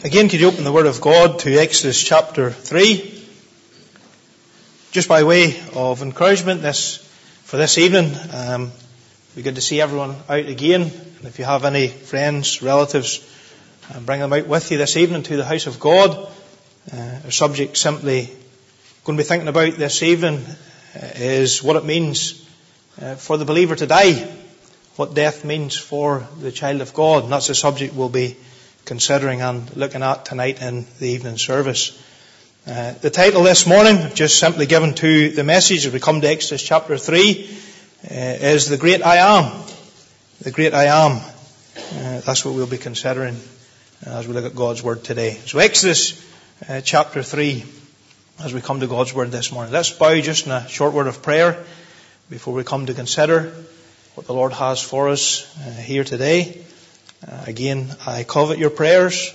Again, could you open the Word of God to Exodus chapter 3? Just by way of encouragement for this evening, it'd be good to see everyone out again. And if you have any friends, relatives, bring them out with you this evening to the house of God. Our subject simply going to be thinking about this evening is what it means for the believer to die, what death means for the child of God. And that's the subject we'll be considering and looking at tonight in the evening service. The title this morning, just simply given to the message as we come to Exodus chapter 3, is The Great I Am. The Great I Am. That's what we'll be considering as we look at God's Word today. So Exodus chapter 3, as we come to God's Word this morning. Let's bow just in a short word of prayer before we come to consider what the Lord has for us here today. Again, I covet your prayers.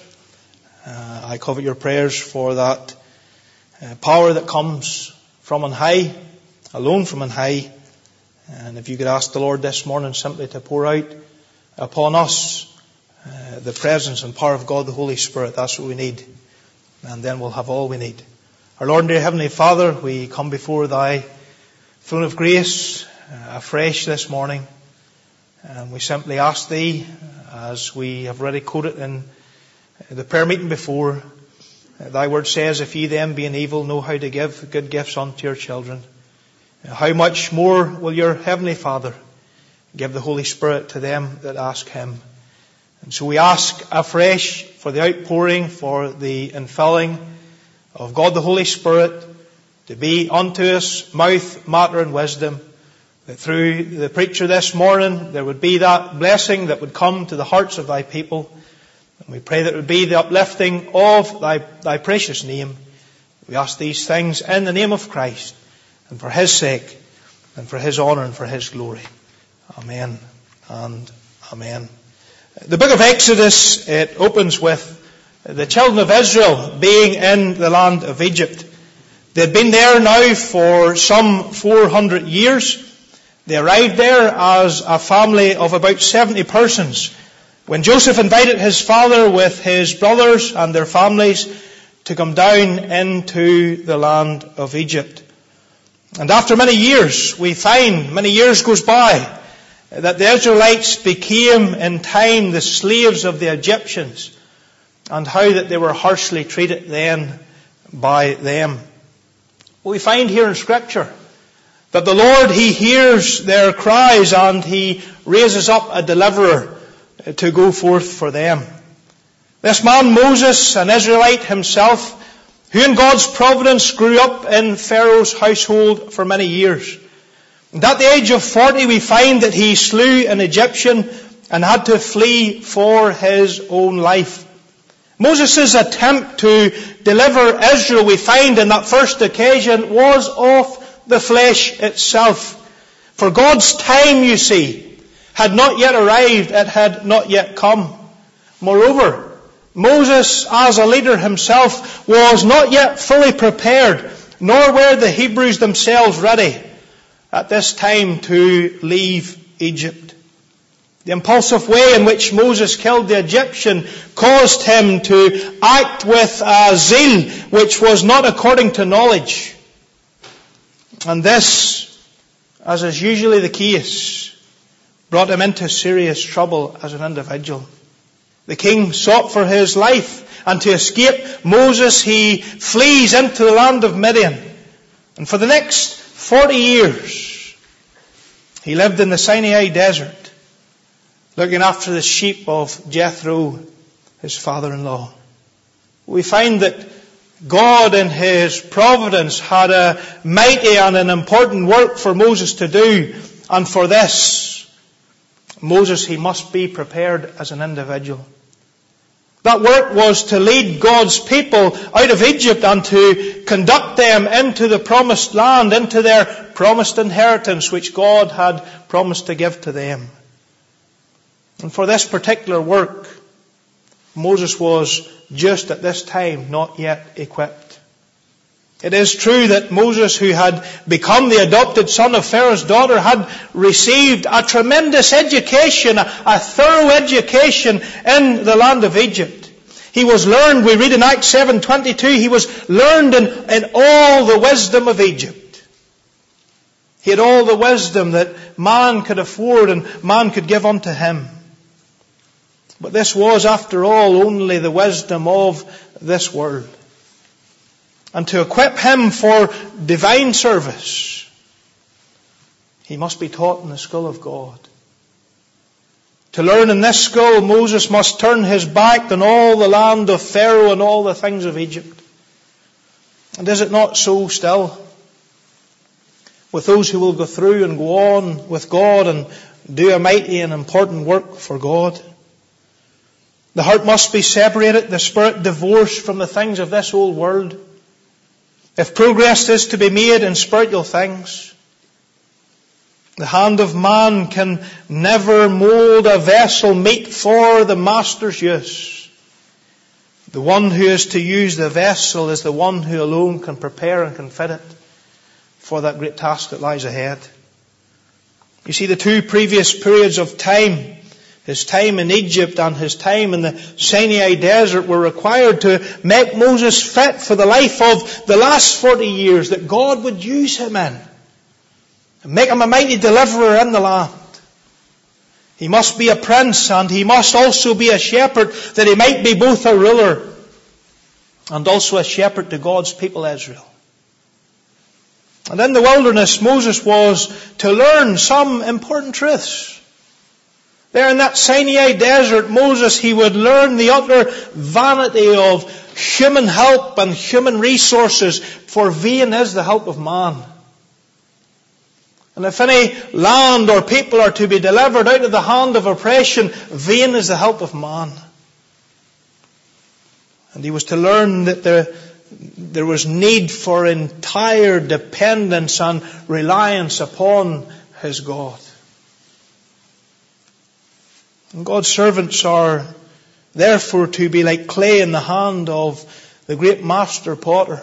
I covet your prayers for that power that comes from on high, alone from on high. And if you could ask the Lord this morning simply to pour out upon us the presence and power of God, the Holy Spirit, that's what we need. And then we'll have all we need. Our Lord and dear Heavenly Father, we come before Thy throne of grace afresh this morning. And we simply ask Thee, as we have already quoted in the prayer meeting before, Thy word says, if ye then being evil know how to give good gifts unto your children, how much more will your Heavenly Father give the Holy Spirit to them that ask Him? And so we ask afresh for the outpouring, for the infilling of God the Holy Spirit to be unto us mouth, matter and wisdom, that through the preacher this morning there would be that blessing that would come to the hearts of Thy people. And we pray that it would be the uplifting of Thy precious name. We ask these things in the name of Christ, and for His sake, and for His honour and for His glory. Amen and amen. The book of Exodus, it opens with the children of Israel being in the land of Egypt. They'd been there now for some 400 years. They arrived there as a family of about 70 persons when Joseph invited his father with his brothers and their families to come down into the land of Egypt. And after many years, we find, many years goes by, that the Israelites became in time the slaves of the Egyptians, and how that they were harshly treated then by them. We find here in Scripture that the Lord, He hears their cries and He raises up a deliverer to go forth for them. This man Moses, an Israelite himself, who in God's providence grew up in Pharaoh's household for many years. And at the age of 40 we find that he slew an Egyptian and had to flee for his own life. Moses' attempt to deliver Israel, we find in that first occasion, was of the flesh itself. For God's time, you see, had not yet arrived, it had not yet come. Moreover, Moses, as a leader himself, was not yet fully prepared, nor were the Hebrews themselves ready at this time to leave Egypt. The impulsive way in which Moses killed the Egyptian caused him to act with a zeal which was not according to knowledge. And this, as is usually the case, brought him into serious trouble as an individual. The king sought for his life, and to escape Moses he flees into the land of Midian. And for the next 40 years he lived in the Sinai desert, looking after the sheep of Jethro, his father-in-law. We find that God in His providence had a mighty and an important work for Moses to do. And for this, Moses, he must be prepared as an individual. That work was to lead God's people out of Egypt and to conduct them into the promised land, into their promised inheritance which God had promised to give to them. And for this particular work, Moses was just at this time not yet equipped. It is true that Moses, who had become the adopted son of Pharaoh's daughter, had received a tremendous education, a thorough education in the land of Egypt. He was learned, we read in Acts 7:22, he was learned in all the wisdom of Egypt. He had all the wisdom that man could afford and man could give unto him. But this was, after all, only the wisdom of this world. And to equip him for divine service, he must be taught in the school of God. To learn in this school, Moses must turn his back on all the land of Pharaoh and all the things of Egypt. And is it not so still with those who will go through and go on with God and do a mighty and important work for God? The heart must be separated, the spirit divorced from the things of this old world. If progress is to be made in spiritual things, the hand of man can never mould a vessel meet for the master's use. The one who is to use the vessel is the one who alone can prepare and can fit it for that great task that lies ahead. You see, the two previous periods of time, his time in Egypt and his time in the Sinai desert, were required to make Moses fit for the life of the last 40 years that God would use him in. And make him a mighty deliverer in the land. He must be a prince and he must also be a shepherd, that he might be both a ruler and also a shepherd to God's people Israel. And in the wilderness, Moses was to learn some important truths. There in that Sinai desert, Moses, he would learn the utter vanity of human help and human resources, for vain is the help of man. And if any land or people are to be delivered out of the hand of oppression, vain is the help of man. And he was to learn that there was need for entire dependence and reliance upon his God. And God's servants are therefore to be like clay in the hand of the great master potter.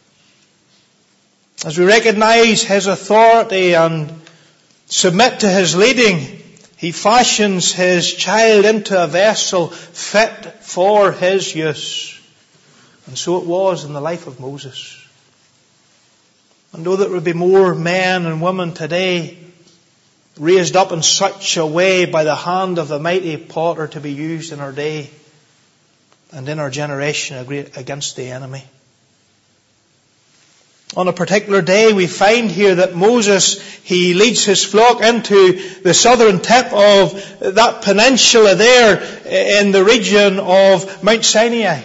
As we recognize his authority and submit to his leading, he fashions his child into a vessel fit for his use. And so it was in the life of Moses. And though there would be more men and women today raised up in such a way by the hand of the mighty potter to be used in our day and in our generation against the enemy. On a particular day, we find here that Moses, he leads his flock into the southern tip of that peninsula there in the region of Mount Sinai.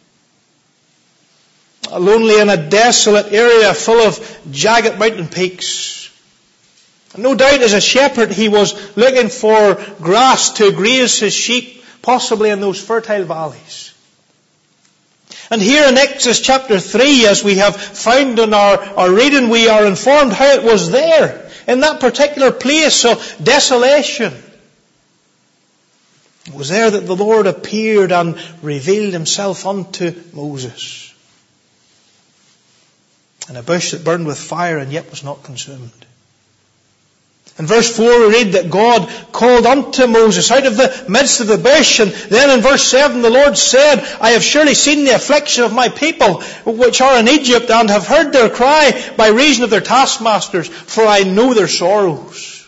Lonely in a desolate area full of jagged mountain peaks. No doubt as a shepherd he was looking for grass to graze his sheep, possibly in those fertile valleys. And here in Exodus chapter 3, as we have found in our reading, we are informed how it was there, in that particular place of desolation. It was there that the Lord appeared and revealed himself unto Moses. In a bush that burned with fire and yet was not consumed. In verse 4 we read that God called unto Moses out of the midst of the bush. And then in verse 7 the Lord said, I have surely seen the affliction of my people which are in Egypt, and have heard their cry by reason of their taskmasters, for I know their sorrows.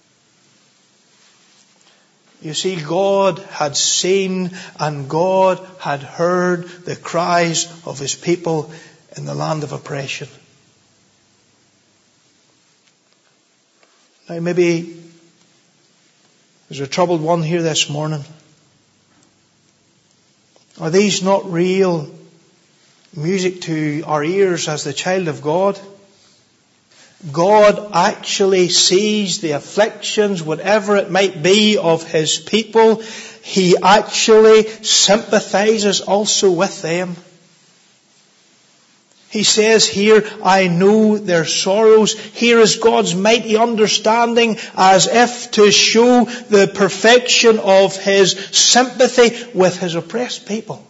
You see, God had seen and God had heard the cries of his people in the land of oppression. Now maybe there's a troubled one here this morning. Are these not real music to our ears as the child of God? God actually sees the afflictions, whatever it might be, of his people. He actually sympathizes also with them. He says here, I know their sorrows. Here is God's mighty understanding, as if to show the perfection of his sympathy with his oppressed people.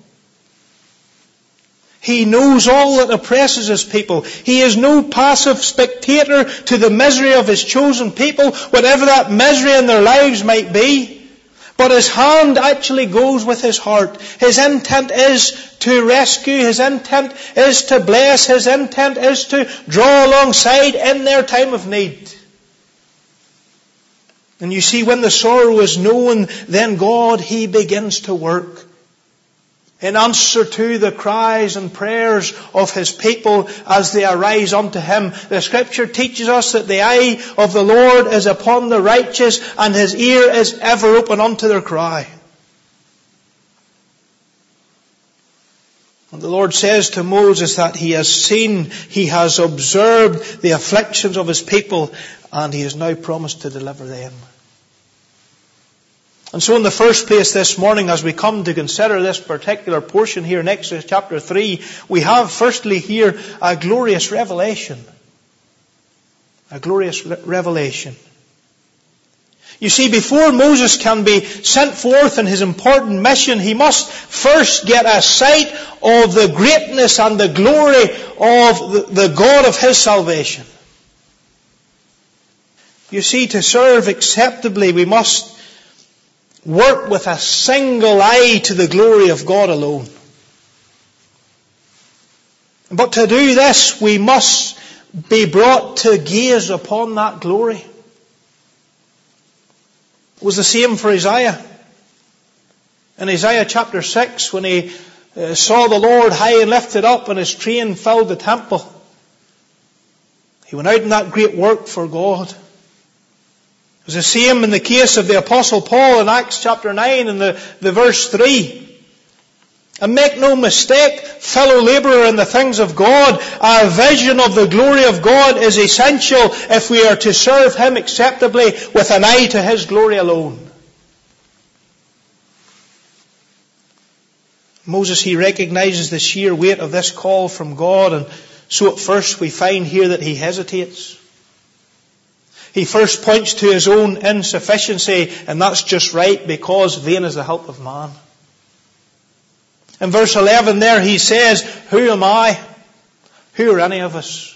He knows all that oppresses his people. He is no passive spectator to the misery of his chosen people, whatever that misery in their lives might be. But his hand actually goes with his heart. His intent is to rescue. His intent is to bless. His intent is to draw alongside in their time of need. And you see, when the sorrow is known, then God, He begins to work. In answer to the cries and prayers of His people as they arise unto Him, the Scripture teaches us that the eye of the Lord is upon the righteous, and His ear is ever open unto their cry. And the Lord says to Moses that He has seen, He has observed the afflictions of His people, and He has now promised to deliver them. And so in the first place this morning, as we come to consider this particular portion here in Exodus chapter 3, we have firstly here a glorious revelation. A glorious revelation. You see, before Moses can be sent forth in his important mission, he must first get a sight of the greatness and the glory of the God of his salvation. You see, to serve acceptably, we must work with a single eye to the glory of God alone. But to do this, we must be brought to gaze upon that glory. It was the same for Isaiah. In Isaiah chapter 6, when he saw the Lord high and lifted up and His train filled the temple, he went out in that great work for God. It was the same in the case of the Apostle Paul in Acts chapter 9 and the verse 3. And make no mistake, fellow labourer in the things of God, a vision of the glory of God is essential if we are to serve Him acceptably with an eye to His glory alone. Moses, he recognises the sheer weight of this call from God, and so at first we find here that he hesitates. He first points to his own insufficiency, and that's just right, because vain is the help of man. In verse 11 there he says, who am I? Who are any of us?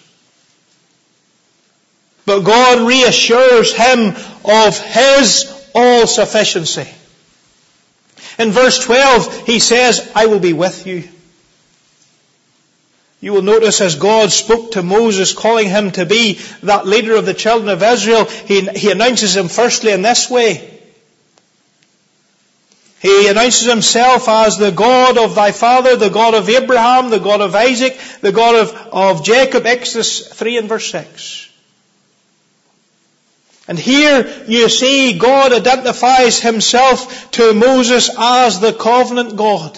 But God reassures him of His all-sufficiency. In verse 12 he says, I will be with you. You will notice as God spoke to Moses, calling him to be that leader of the children of Israel, he announces him firstly in this way. He announces Himself as the God of thy father, the God of Abraham, the God of Isaac, the God of Jacob, Exodus 3 and verse 6. And here you see God identifies Himself to Moses as the covenant God.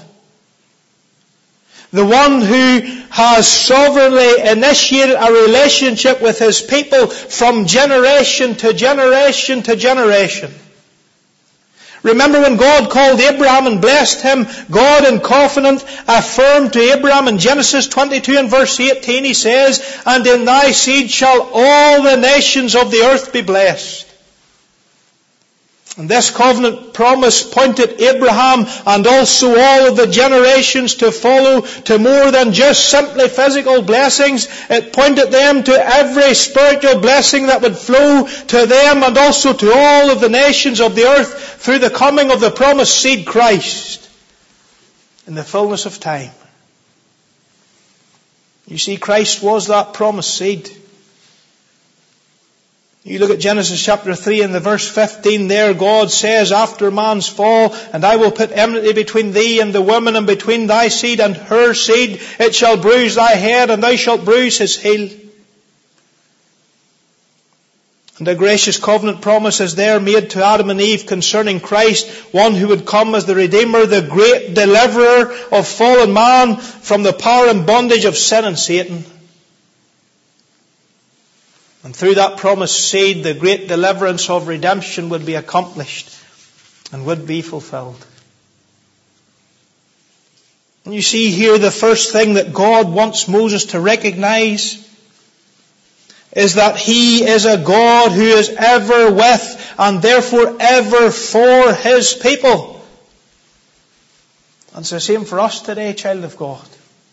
The one who has sovereignly initiated a relationship with His people from generation to generation to generation. Remember when God called Abraham and blessed him, God in covenant affirmed to Abraham in Genesis 22 and verse 18, He says, and in thy seed shall all the nations of the earth be blessed. And this covenant promise pointed Abraham and also all of the generations to follow to more than just simply physical blessings. It pointed them to every spiritual blessing that would flow to them and also to all of the nations of the earth through the coming of the promised seed Christ in the fullness of time. You see, Christ was that promised seed. You look at Genesis chapter 3 and the verse 15 there, God says, after man's fall, and I will put enmity between thee and the woman, and between thy seed and her seed. It shall bruise thy head, and thou shalt bruise his heel. And a gracious covenant promise is there made to Adam and Eve concerning Christ, one who would come as the Redeemer, the great deliverer of fallen man from the power and bondage of sin and Satan. And through that promised seed, the great deliverance of redemption would be accomplished and would be fulfilled. And you see here the first thing that God wants Moses to recognize is that He is a God who is ever with and therefore ever for His people. And it's the same for us today, child of God.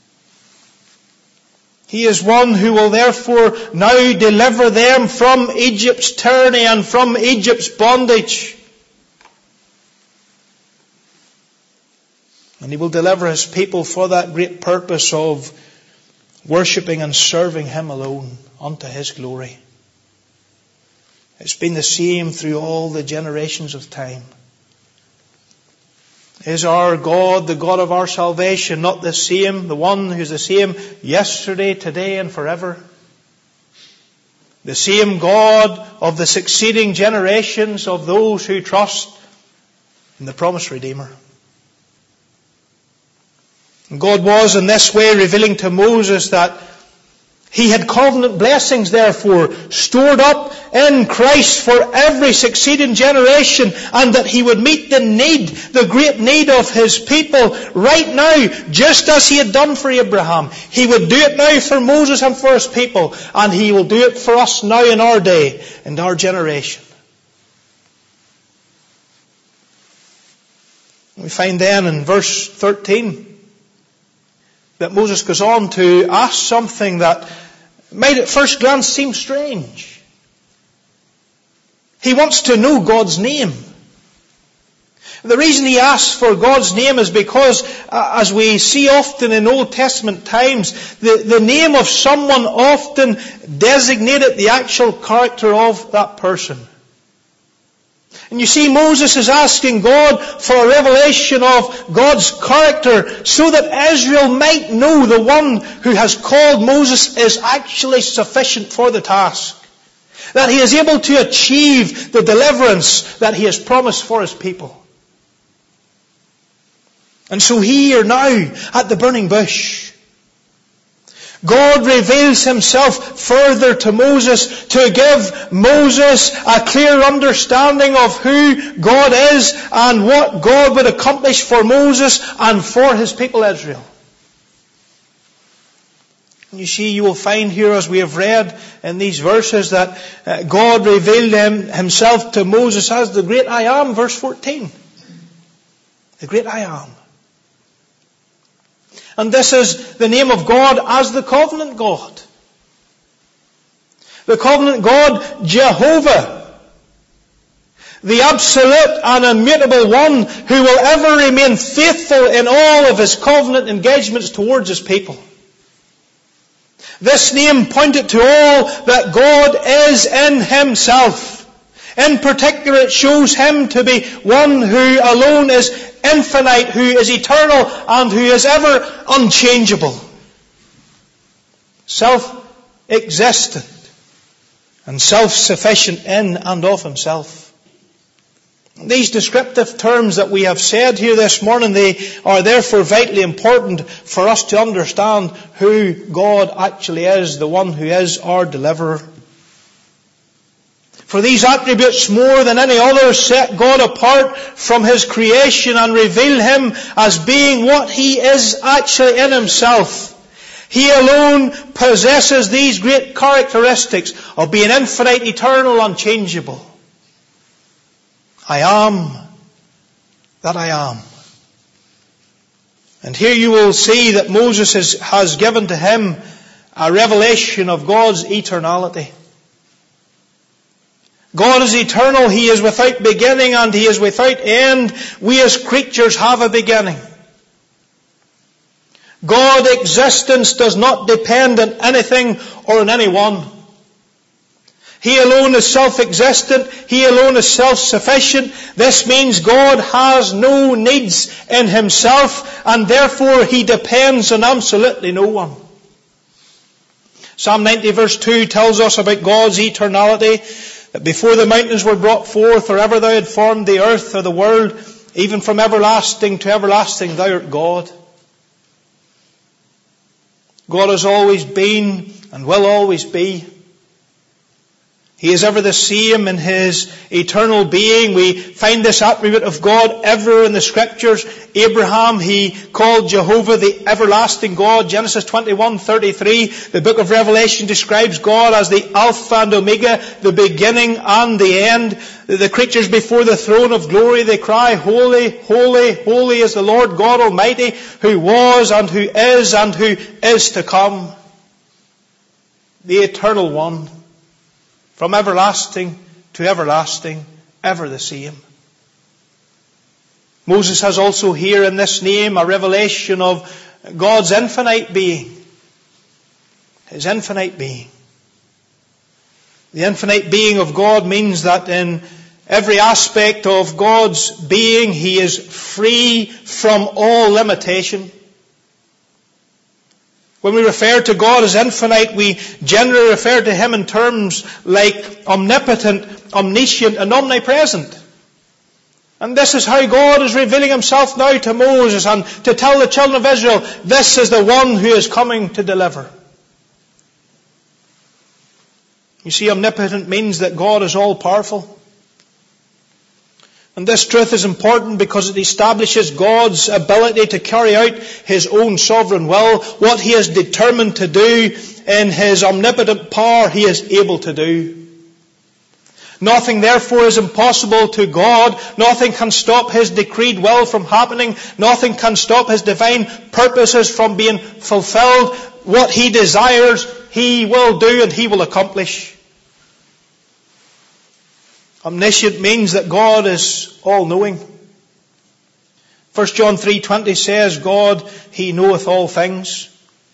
He is one who will therefore now deliver them from Egypt's tyranny and from Egypt's bondage. And He will deliver His people for that great purpose of worshipping and serving Him alone unto His glory. It's been the same through all the generations of time. Is our God, the God of our salvation, not the same, the one who's the same yesterday, today and forever? The same God of the succeeding generations of those who trust in the promised Redeemer. And God was in this way revealing to Moses that He had covenant blessings, therefore, stored up in Christ for every succeeding generation, and that He would meet the need, the great need of His people right now, just as He had done for Abraham. He would do it now for Moses and for His people, and He will do it for us now in our day, in our generation. We find then in verse 13 that Moses goes on to ask something that might at first glance seem strange. He wants to know God's name. The reason he asks for God's name is because, as we see often in Old Testament times, the name of someone often designated the actual character of that person. And you see, Moses is asking God for a revelation of God's character so that Israel might know the one who has called Moses is actually sufficient for the task. That he is able to achieve the deliverance that he has promised for his people. And so here now, at the burning bush, God reveals Himself further to Moses to give Moses a clear understanding of who God is and what God would accomplish for Moses and for His people Israel. You see, you will find here, as we have read in these verses, that God revealed Himself to Moses as the great I Am, verse 14. The great I Am. And this is the name of God as the covenant God. The covenant God, Jehovah. The absolute and immutable one who will ever remain faithful in all of His covenant engagements towards His people. This name pointed to all that God is in Himself. In particular, it shows Him to be one who alone is infinite, who is eternal, and who is ever unchangeable. Self-existent and self-sufficient in and of Himself. These descriptive terms that we have said here this morning, they are therefore vitally important for us to understand who God actually is, the one who is our deliverer. For these attributes, more than any other, set God apart from His creation and reveal Him as being what He is actually in Himself. He alone possesses these great characteristics of being infinite, eternal, unchangeable. I am that I am. And here you will see that Moses has given to him a revelation of God's eternality. God is eternal, He is without beginning and He is without end. We as creatures have a beginning. God's existence does not depend on anything or on anyone. He alone is self-existent. He alone is self-sufficient. This means God has no needs in Himself, and therefore He depends on absolutely no one. Psalm 90 verse 2 tells us about God's eternality. That before the mountains were brought forth, or ever Thou had formed the earth or the world, even from everlasting to everlasting, Thou art God. God has always been and will always be. He is ever the same in His eternal being. We find this attribute of God everywhere in the Scriptures. Abraham, he called Jehovah the everlasting God. Genesis 21:33. The book of Revelation describes God as the Alpha and Omega, the beginning and the end. The creatures before the throne of glory, they cry, Holy, holy, holy is the Lord God Almighty, who was and who is to come. The Eternal One. From everlasting to everlasting, ever the same. Moses has also here in this name a revelation of God's infinite being. His infinite being. The infinite being of God means that in every aspect of God's being, He is free from all limitation. When we refer to God as infinite, we generally refer to Him in terms like omnipotent, omniscient, and omnipresent. And this is how God is revealing Himself now to Moses and to tell the children of Israel, this is the one who is coming to deliver. You see, omnipotent means that God is all-powerful. And this truth is important because it establishes God's ability to carry out His own sovereign will. What He is determined to do in His omnipotent power, He is able to do. Nothing therefore is impossible to God. Nothing can stop His decreed will from happening. Nothing can stop His divine purposes from being fulfilled. What He desires, He will do and He will accomplish. Omniscient means that God is all-knowing. 1 John 3:20 says, God, He knoweth all things.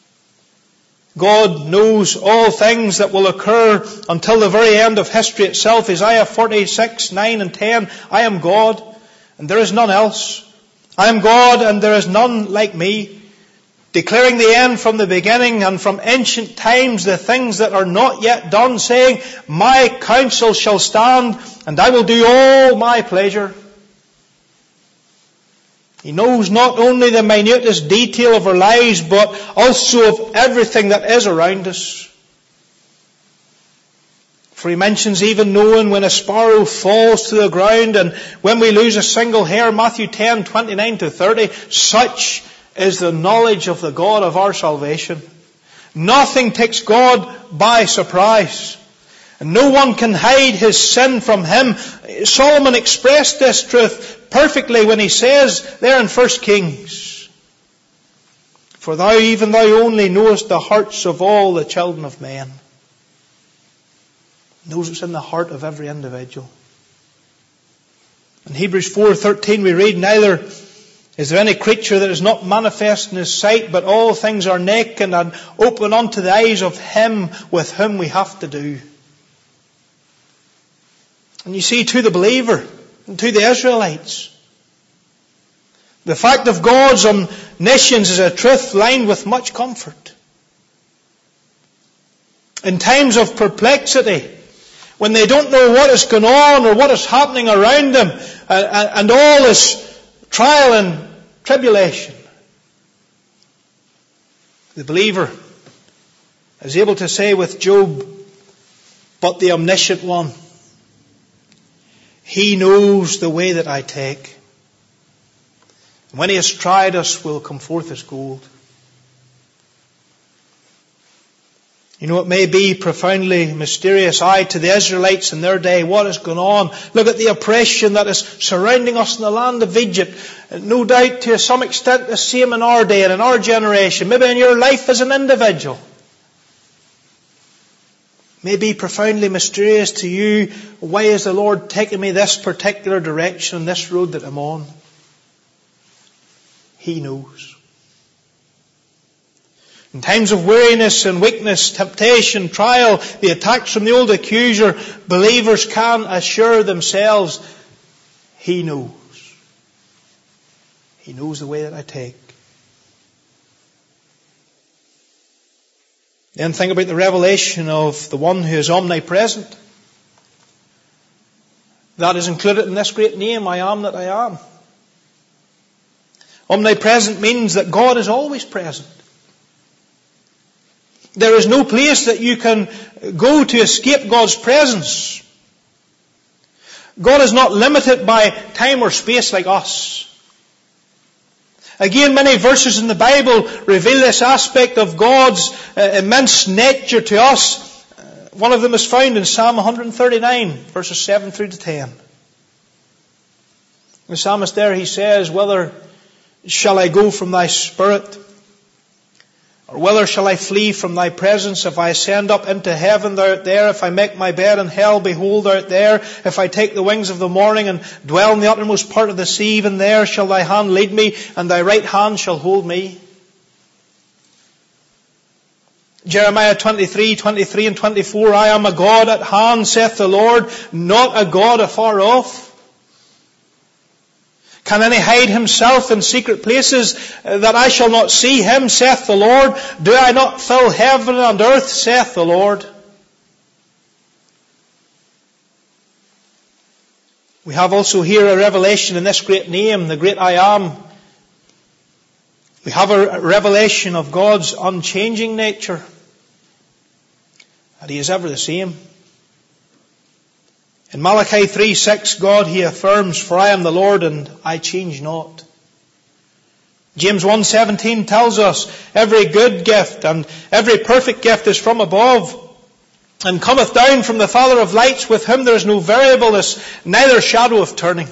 God knows all things that will occur until the very end of history itself. Isaiah 46:9 and 10, I am God, and there is none else. I am God, and there is none like me, declaring the end from the beginning and from ancient times the things that are not yet done, saying, my counsel shall stand, and I will do all my pleasure. He knows not only the minutest detail of our lives, but also of everything that is around us. For He mentions even knowing when a sparrow falls to the ground and when we lose a single hair, Matthew 10:29-30. Such is the knowledge of the God of our salvation. Nothing takes God by surprise. And no one can hide his sin from Him. Solomon expressed this truth perfectly when he says there in 1 Kings, for thou, even thou only, knowest the hearts of all the children of men. He knows what's in the heart of every individual. In Hebrews 4:13 we read, neither is there any creature that is not manifest in His sight, but all things are naked and open unto the eyes of Him with whom we have to do. And you see, to the believer and to the Israelites, the fact of God's omniscience is a truth lined with much comfort. In times of perplexity, when they don't know what is going on or what is happening around them, and all is trial and tribulation, the believer is able to say with Job, but the omniscient one, He knows the way that I take. And when He has tried us, will come forth as gold. You know, it may be profoundly mysterious, to the Israelites in their day, what is going on. Look at the oppression that is surrounding us in the land of Egypt. No doubt to some extent the same in our day and in our generation. Maybe in your life as an individual. May be profoundly mysterious to you. Why is the Lord taking me this particular direction, this road that I'm on? He knows. In times of weariness and weakness, temptation, trial, the attacks from the old accuser, believers can assure themselves, He knows. He knows the way that I take. Then think about the revelation of the one who is omnipresent. That is included in this great name, I am that I am. Omnipresent means that God is always present. There is no place that you can go to escape God's presence. God is not limited by time or space like us. Again, many verses in the Bible reveal this aspect of God's immense nature to us. One of them is found in Psalm 139, verses 7 through to 10. The psalmist there, he says, whither shall I go from thy spirit? Or whither shall I flee from thy presence? If I ascend up into heaven, thou art there. If I make my bed in hell, behold, thou art there. If I take the wings of the morning and dwell in the uttermost part of the sea, even there shall thy hand lead me, and thy right hand shall hold me. Jeremiah 23:23 and 24, I am a God at hand, saith the Lord, not a God afar off. Can any hide himself in secret places that I shall not see him, saith the Lord? Do I not fill heaven and earth, saith the Lord? We have also here a revelation in this great name, the great I Am. We have a revelation of God's unchanging nature, that He is ever the same. In Malachi 3:6, God, He affirms, for I am the Lord and I change not. James 1:17 tells us, every good gift and every perfect gift is from above, and cometh down from the Father of lights, with whom there is no variableness, neither shadow of turning.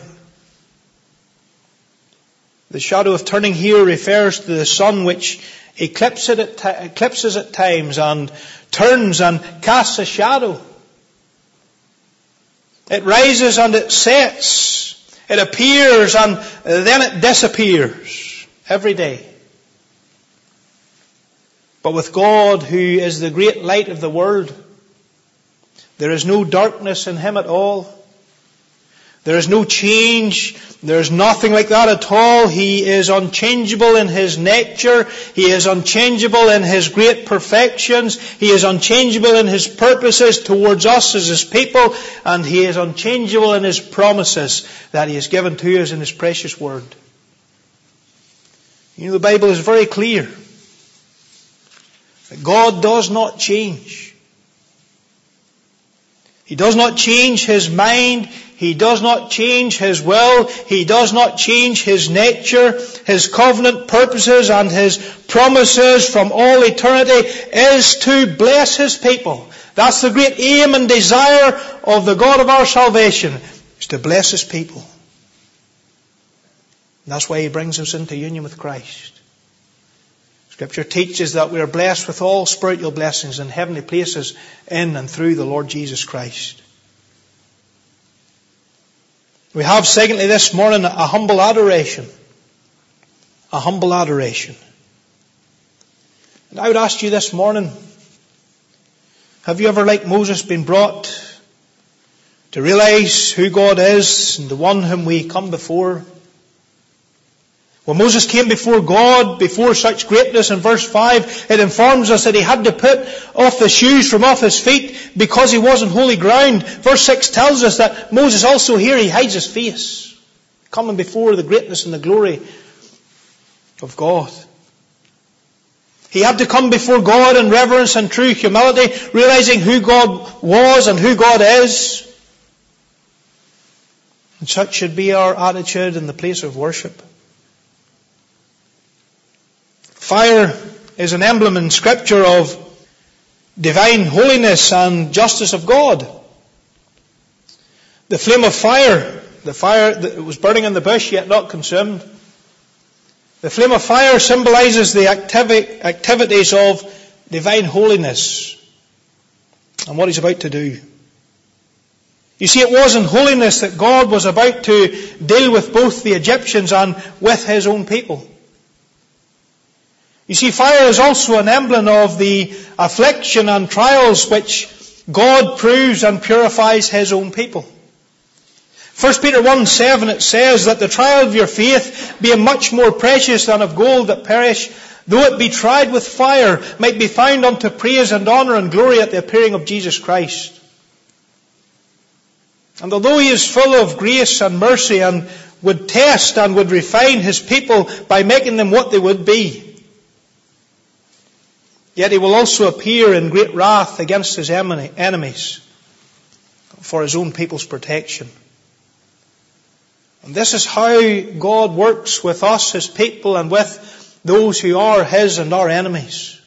The shadow of turning here refers to the sun, which eclipses at times and turns and casts a shadow. It rises and it sets. It appears and then it disappears every day. But with God, who is the great light of the world, there is no darkness in Him at all. There is no change. There is nothing like that at all. He is unchangeable in His nature. He is unchangeable in His great perfections. He is unchangeable in His purposes towards us as His people. And He is unchangeable in His promises that He has given to us in His precious Word. You know, the Bible is very clear that God does not change. He does not change His mind. He does not change His will. He does not change His nature. His covenant purposes and His promises from all eternity is to bless His people. That's the great aim and desire of the God of our salvation, is to bless His people. And that's why He brings us into union with Christ. Scripture teaches that we are blessed with all spiritual blessings in heavenly places in and through the Lord Jesus Christ. We have, secondly, this morning, a humble adoration. A humble adoration. And I would ask you this morning, have you ever, like Moses, been brought to realize who God is and the one whom we come before? When Moses came before God, before such greatness, in verse 5, it informs us that he had to put off the shoes from off his feet because he was on holy ground. Verse 6 tells us that Moses also here, he hides his face, coming before the greatness and the glory of God. He had to come before God in reverence and true humility, realizing who God was and who God is. And such should be our attitude in the place of worship. Fire is an emblem in Scripture of divine holiness and justice of God. The flame of fire, the fire that was burning in the bush yet not consumed. The flame of fire symbolizes the activities of divine holiness and what He's about to do. You see, it was in holiness that God was about to deal with both the Egyptians and with His own people. You see, fire is also an emblem of the affliction and trials which God proves and purifies His own people. 1 Peter 1:7, it says that the trial of your faith, being much more precious than of gold that perish, though it be tried with fire, might be found unto praise and honour and glory at the appearing of Jesus Christ. And although He is full of grace and mercy and would test and would refine His people by making them what they would be, yet He will also appear in great wrath against His enemies for His own people's protection. And this is how God works with us, His people, and with those who are His and our enemies.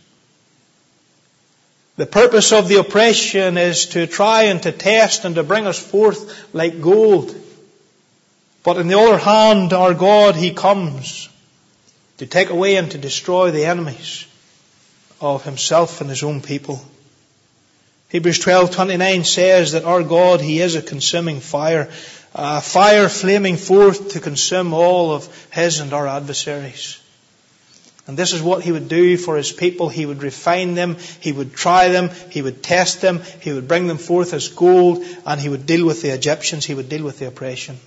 The purpose of the oppression is to try and to test and to bring us forth like gold. But on the other hand, our God, He comes to take away and to destroy the enemies. of himself and his own people. Hebrews 12:29 says that our God, He is a consuming fire, a fire flaming forth to consume all of His and our adversaries. And this is what He would do for His people. He would refine them, He would try them, He would test them, He would bring them forth as gold, and He would deal with the Egyptians, He would deal with the oppression.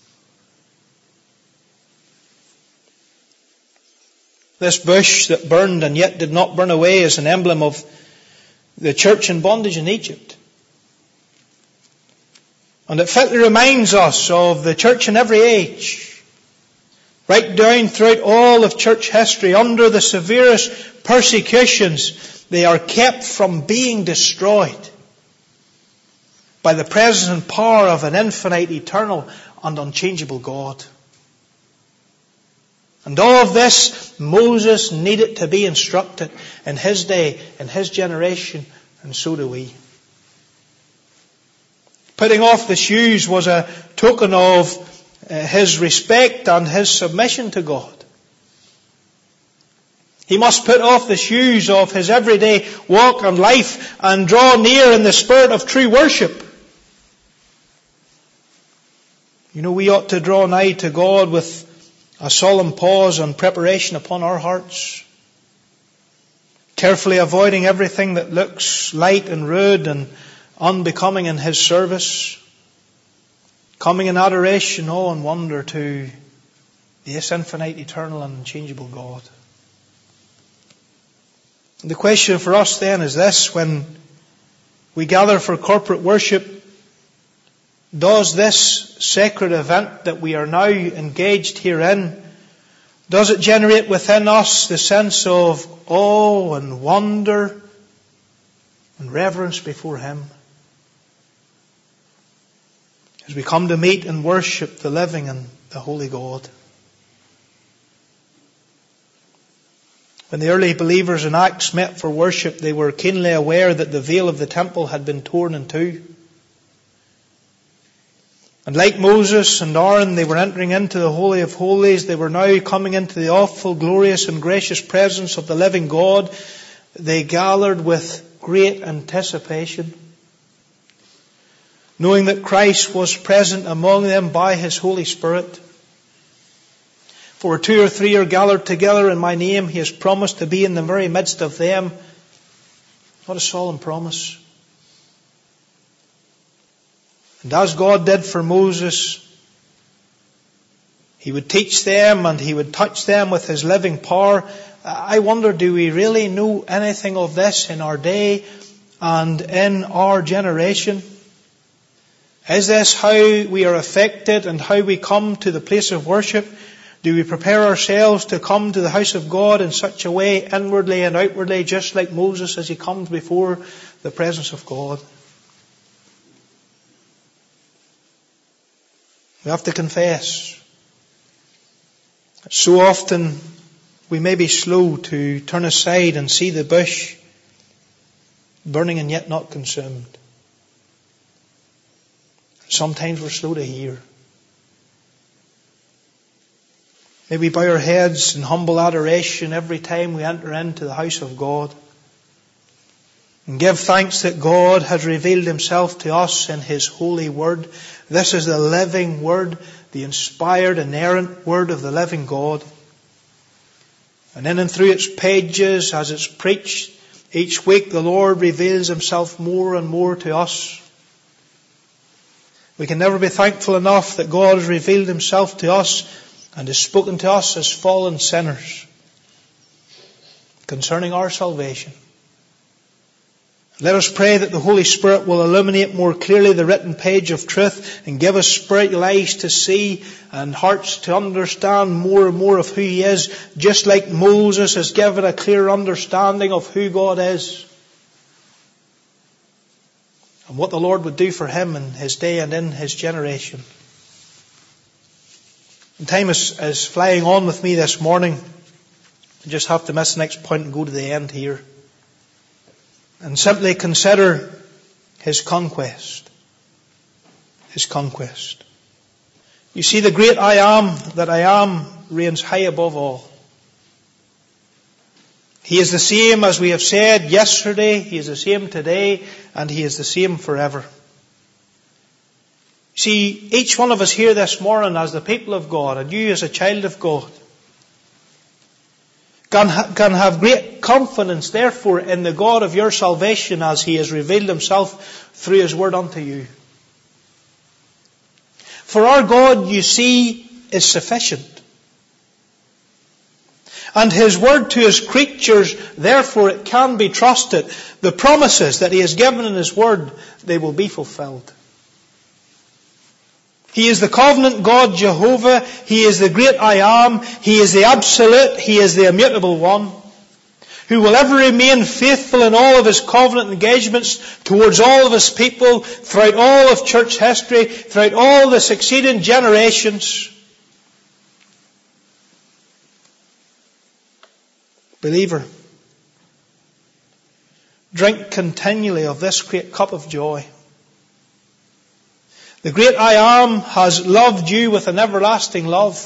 This bush that burned and yet did not burn away is an emblem of the church in bondage in Egypt. And it fitly reminds us of the church in every age. Right down throughout all of church history, under the severest persecutions, they are kept from being destroyed by the presence and power of an infinite, eternal and unchangeable God. And all of this, Moses needed to be instructed in his day, in his generation, and so do we. Putting off the shoes was a token of his respect and his submission to God. He must put off the shoes of his everyday walk and life and draw near in the spirit of true worship. You know, we ought to draw nigh to God with a solemn pause and preparation upon our hearts, carefully avoiding everything that looks light and rude and unbecoming in His service, coming in adoration, awe and wonder to this infinite, eternal and unchangeable God. And the question for us then is this: when we gather for corporate worship, does this sacred event that we are now engaged herein, does it generate within us the sense of awe and wonder and reverence before Him? As we come to meet and worship the living and the holy God. When the early believers in Acts met for worship, they were keenly aware that the veil of the temple had been torn in two. And like Moses and Aaron, they were entering into the Holy of Holies. They were now coming into the awful, glorious and gracious presence of the living God. They gathered with great anticipation, knowing that Christ was present among them by His Holy Spirit. For where 2 or 3 are gathered together in my name, He has promised to be in the very midst of them. What a solemn promise. And as God did for Moses, He would teach them and He would touch them with His living power. I wonder, do we really know anything of this in our day and in our generation? Is this how we are affected and how we come to the place of worship? Do we prepare ourselves to come to the house of God in such a way, inwardly and outwardly, just like Moses as he comes before the presence of God? We have to confess, so often we may be slow to turn aside and see the bush burning and yet not consumed. Sometimes we're slow to hear. May we bow our heads in humble adoration every time we enter into the house of God, and give thanks that God has revealed Himself to us in His holy word. This is the living word, the inspired, inerrant word of the living God. And in and through its pages, as it's preached each week, the Lord reveals Himself more and more to us. We can never be thankful enough that God has revealed Himself to us and has spoken to us as fallen sinners concerning our salvation. Let us pray that the Holy Spirit will illuminate more clearly the written page of truth and give us spiritual eyes to see and hearts to understand more and more of who He is, just like Moses has given a clear understanding of who God is and what the Lord would do for him in his day and in his generation. And time is flying on with me this morning. I just have to miss the next point and go to the end here. And simply consider His conquest. His conquest. You see, the great I am that I am reigns high above all. He is the same, as we have said yesterday, He is the same today, and He is the same forever. See, each one of us here this morning as the people of God, and you as a child of God, can have great confidence, therefore, in the God of your salvation as He has revealed Himself through His Word unto you. For our God, you see, is sufficient. And His Word to His creatures, therefore, it can be trusted. The promises that He has given in His Word, they will be fulfilled. He is the covenant God, Jehovah. He is the great I Am. He is the absolute. He is the immutable one, who will ever remain faithful in all of His covenant engagements towards all of His people throughout all of church history, throughout all the succeeding generations. Believer, drink continually of this great cup of joy. The great I Am has loved you with an everlasting love.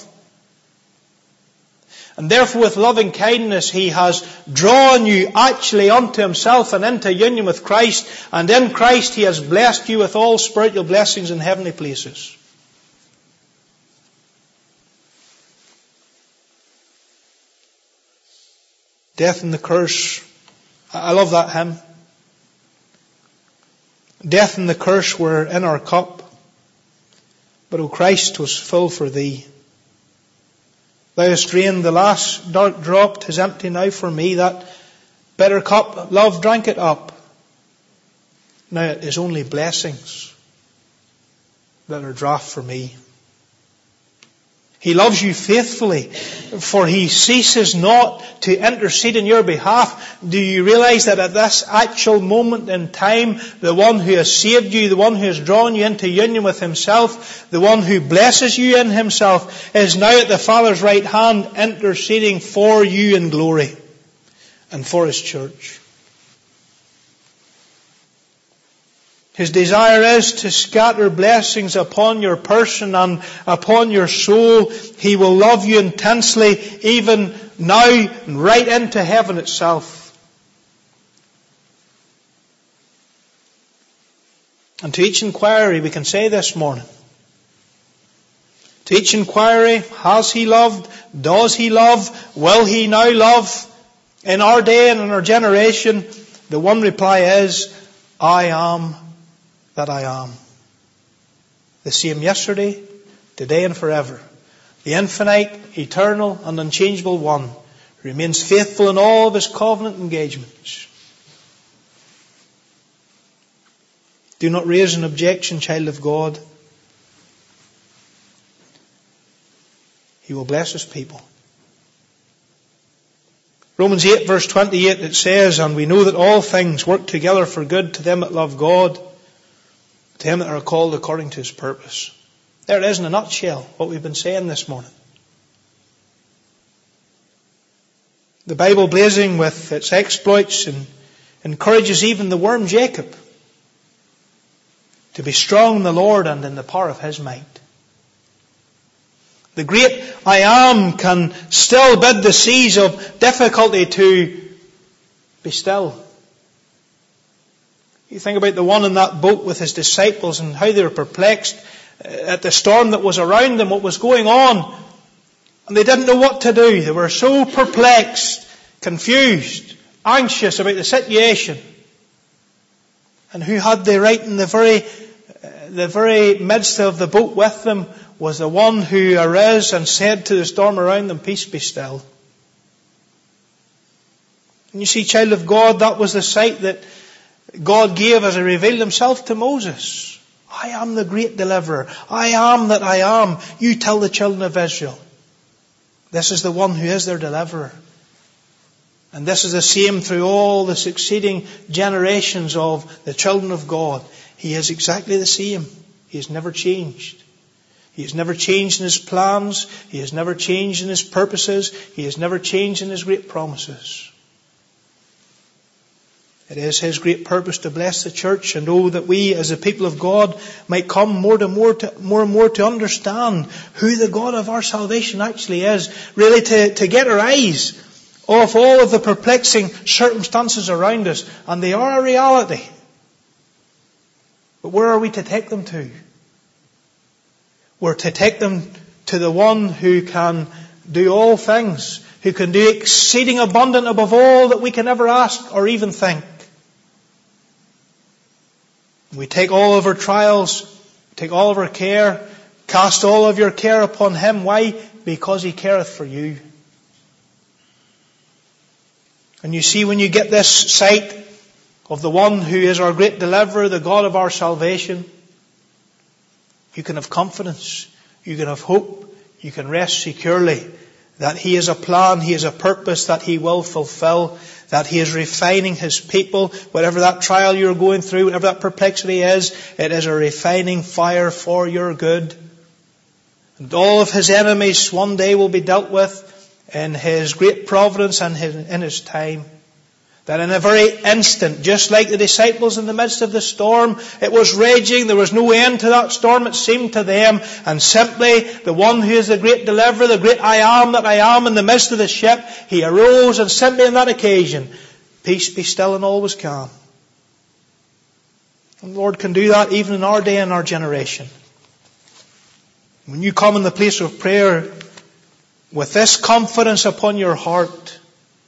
And therefore with loving kindness He has drawn you actually unto Himself and into union with Christ. And in Christ He has blessed you with all spiritual blessings in heavenly places. Death and the curse. I love that hymn. Death and the curse were in our cup, but O Christ was full for Thee. Thou hast drained the last dark drop, 'tis empty now for me. That bitter cup, love drank it up. Now it is only blessings that are draught for me. He loves you faithfully, for He ceases not to intercede in your behalf. Do you realize that at this actual moment in time, the one who has saved you, the one who has drawn you into union with Himself, the one who blesses you in Himself, is now at the Father's right hand interceding for you in glory and for His church? His desire is to scatter blessings upon your person and upon your soul. He will love you intensely even now, right into heaven itself. And to each inquiry we can say this morning, to each inquiry, has He loved? Does He love? Will He now love? In our day and in our generation, the one reply is, I am that I am. The same yesterday, today and forever. The infinite, eternal and unchangeable one remains faithful in all of His covenant engagements. Do not raise an objection, child of God. He will bless His people. Romans 8 verse 28, it says, and we know that all things work together for good to them that love God, to them that are called according to His purpose. There it is in a nutshell, what we've been saying this morning. The Bible, blazing with its exploits, and encourages even the worm Jacob to be strong in the Lord and in the power of His might. The great I Am can still bid the seas of difficulty to be still. You think about the one in that boat with his disciples and how they were perplexed at the storm that was around them, what was going on. And they didn't know what to do. They were so perplexed, confused, anxious about the situation. And who had they right in the very midst of the boat with them was the one who arose and said to the storm around them, peace be still. And you see, child of God, that was the sight that God gave as He revealed Himself to Moses. I am the great deliverer. I am that I am. You tell the children of Israel. This is the one who is their deliverer. And this is the same through all the succeeding generations of the children of God. He is exactly the same. He has never changed. He has never changed in His plans. He has never changed in His purposes. He has never changed in His great promises. It is His great purpose to bless the church, and oh, that we as the people of God might come more and more to understand who the God of our salvation actually is. Really to get our eyes of all of the perplexing circumstances around us, and they are a reality. But where are we to take them to? We're to take them to the one who can do all things, who can do exceeding abundant above all that we can ever ask or even think. We take all of our trials, take all of our care, cast all of your care upon Him. Why? Because He careth for you. And you see, when you get this sight of the one who is our great deliverer, the God of our salvation, you can have confidence, you can have hope, you can rest securely that He has a plan, He has a purpose that He will fulfill, that He is refining His people. Whatever that trial you're going through, whatever that perplexity is, it is a refining fire for your good. And all of His enemies one day will be dealt with in His great providence and in His time. That in a very instant, just like the disciples in the midst of the storm, it was raging, there was no end to that storm, it seemed to them, and simply the one who is the great deliverer, the great I am that I am in the midst of the ship, He arose, and simply on that occasion, peace be still and all was calm. And the Lord can do that even in our day and our generation. When you come in the place of prayer with this confidence upon your heart,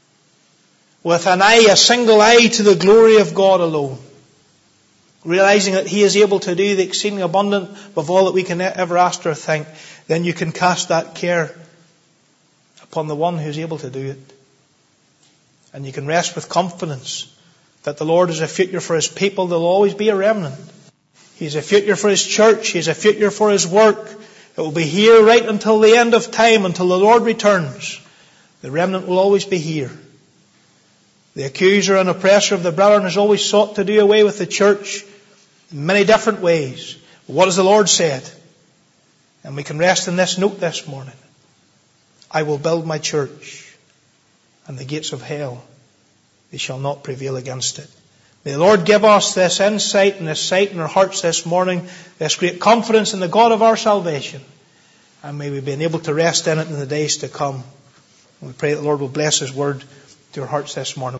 with an eye, a single eye to the glory of God alone, realizing that He is able to do the exceeding abundant of all that we can ever ask or think, then you can cast that care upon the one who is able to do it. And you can rest with confidence that the Lord is a future for His people. There will always be a remnant. He is a future for His church. He is a future for His work. It will be here right until the end of time, until the Lord returns. The remnant will always be here. The accuser and oppressor of the brethren has always sought to do away with the church in many different ways. But what has the Lord said? And we can rest in this note this morning. I will build my church, and the gates of hell, they shall not prevail against it. May the Lord give us this insight and this sight in our hearts this morning, this great confidence in the God of our salvation. And may we be able to rest in it in the days to come. And we pray that the Lord will bless His word to our hearts this morning.